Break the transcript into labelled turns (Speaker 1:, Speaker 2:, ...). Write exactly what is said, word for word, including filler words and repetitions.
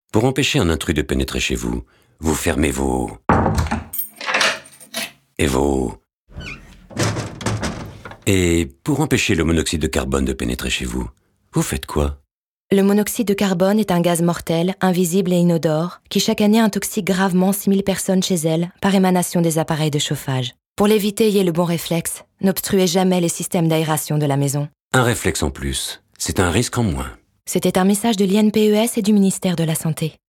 Speaker 1: Pour empêcher un intrus de pénétrer chez vous, vous fermez vos... et vos... Et pour empêcher le monoxyde de carbone de pénétrer chez vous, vous faites quoi?
Speaker 2: Le monoxyde de carbone est un gaz mortel, invisible et inodore, qui chaque année intoxique gravement six mille personnes chez elles par émanation des appareils de chauffage. Pour l'éviter, ayez le bon réflexe. N'obstruez jamais les systèmes d'aération de la maison.
Speaker 1: Un réflexe en plus, c'est un risque en moins.
Speaker 2: C'était un message de l'I N P E S et du ministère de la Santé.